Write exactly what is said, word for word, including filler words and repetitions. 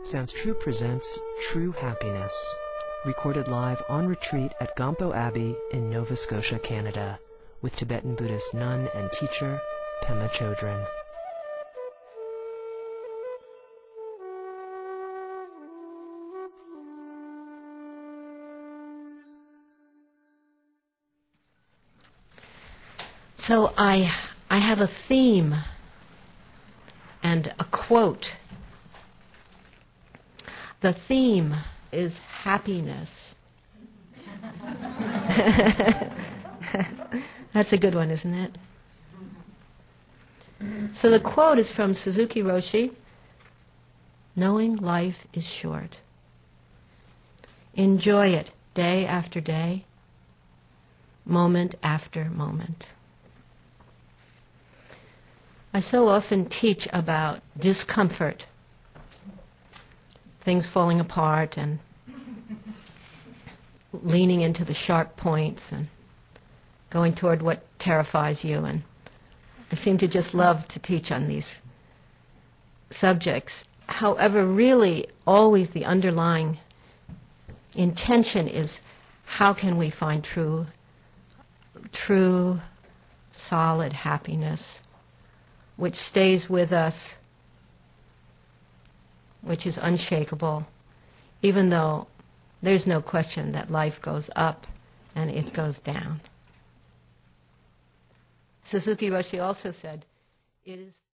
Sounds True presents True Happiness, recorded live on retreat at Gampo Abbey in Nova Scotia, Canada, with Tibetan Buddhist nun and teacher Pema Chodron. So I, I have a theme and a quote. The theme is happiness. That's a good one, isn't it? So the quote is from Suzuki Roshi: "Knowing life is short. Enjoy it day after day, moment after moment." I so often teach about discomfort, things falling apart and leaning into the sharp points and going toward what terrifies you. And I seem to just love to teach on these subjects. However, really, always the underlying intention is, how can we find true, true, solid happiness, which stays with us, which is unshakable, even though there's no question that life goes up and it goes down. Suzuki Roshi also said, it is